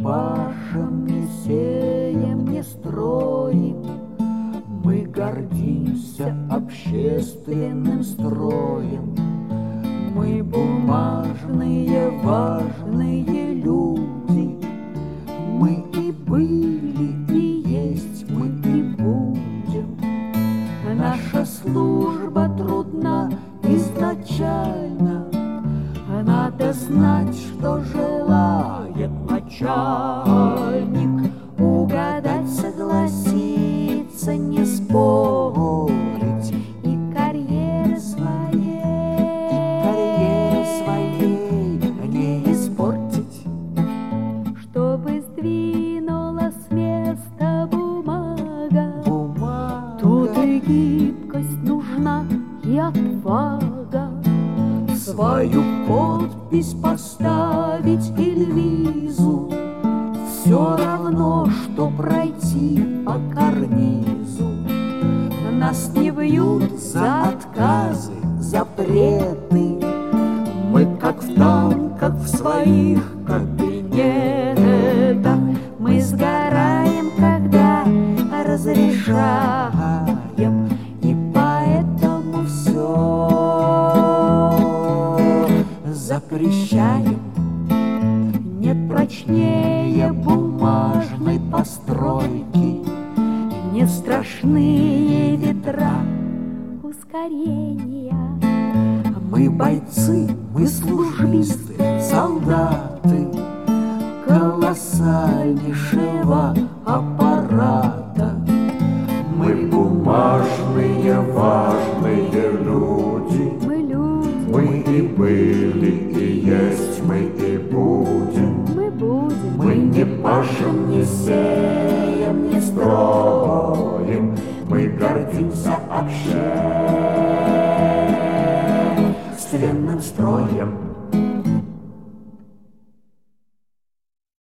пашем, не сеем, не строим. Мы гордимся общественным строем. Мы бумажные, важные люди. Мы и были, и есть, мы и будем. Наша служба трудна изначально. Надо знать, что желает начальник. Угадать, согласиться, не спорить. И карьеры своей не испортить. Чтобы сдвинула с места бумага. Тут и гибкость нужна, и отвага. Свою подпись поставить или визу, все равно, что пройти по карнизу. Нас не бьют за отказы, запреты. Мы как в танках в своих кабинетах. Мы сгораем, когда разрешаем. И поэтому все запрещаем. Нет прочнее бумажной постройки, не страшные ветра Ускорения. Мы бойцы, мы службисты, солдаты колоссальнейшего аппарата. Мы бумажные, важные люди. Мы и были, и есть, мы и будем. Мы не пашем, не сеем, не строим. Мы гордимся общественным строем.